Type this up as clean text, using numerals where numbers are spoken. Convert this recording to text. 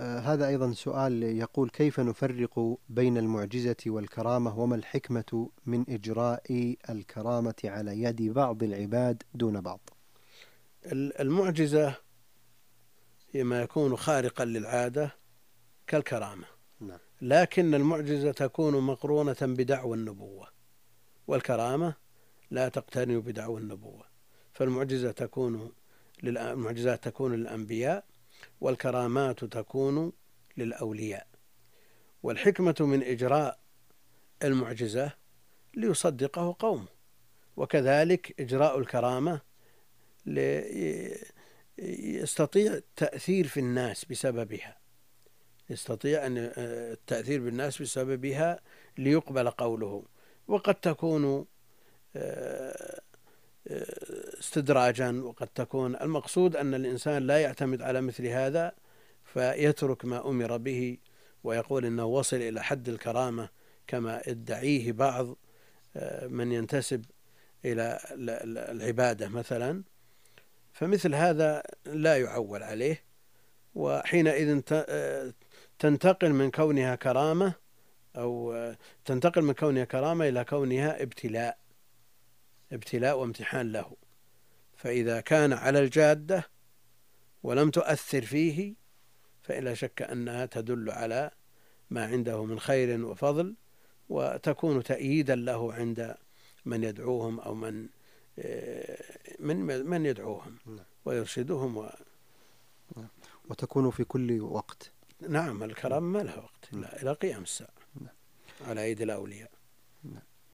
هذا أيضا سؤال يقول: كيف نفرق بين المعجزة والكرامة، وما الحكمة من إجراء الكرامة على يد بعض العباد دون بعض؟ المعجزة هي ما يكون خارقا للعادة كالكرامة، نعم. لكن المعجزة تكون مقرونة بدعوى النبوة، والكرامة لا تقترن بدعوى النبوة. فالمعجزات تكون للأنبياء، والكرامات تكون للأولياء. والحكمة من إجراء المعجزة ليصدقه قومه، وكذلك إجراء الكرامة يستطيع التأثير في الناس بسببها، يستطيع أن التأثير بالناس بسببها ليقبل قوله. وقد تكون استدراجا، وقد تكون المقصود أن الإنسان لا يعتمد على مثل هذا فيترك ما أمر به ويقول إنه وصل إلى حد الكرامة كما ادعيه بعض من ينتسب إلى العبادة مثلا. فمثل هذا لا يعول عليه، وحينئذ تنتقل من كونها كرامة إلى كونها ابتلاء وامتحان له. فإذا كان على الجادة ولم تؤثر فيه فلا شك أنها تدل على ما عنده من خير وفضل، وتكون تأييدا له عند من يدعوهم أو من يدعوهم ويرشدهم وتكون في كل وقت. نعم، الكرامة ما لها وقت إلى قيام الساعة على أيدي الأولياء.